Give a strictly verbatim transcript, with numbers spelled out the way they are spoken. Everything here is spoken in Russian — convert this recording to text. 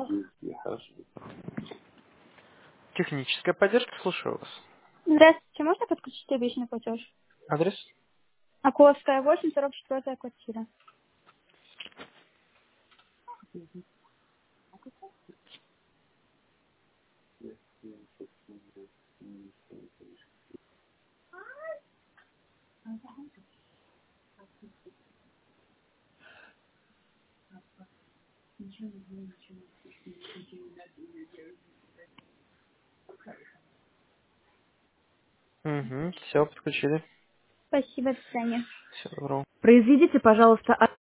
Техническая поддержка, слушаю вас. Здравствуйте, можно подключить обещанный платеж? Адрес? Околовская, восемь, сорок четвёртая квартира. Угу, все, подключили. Спасибо, до свидания. Все, добро. Произведите, пожалуйста,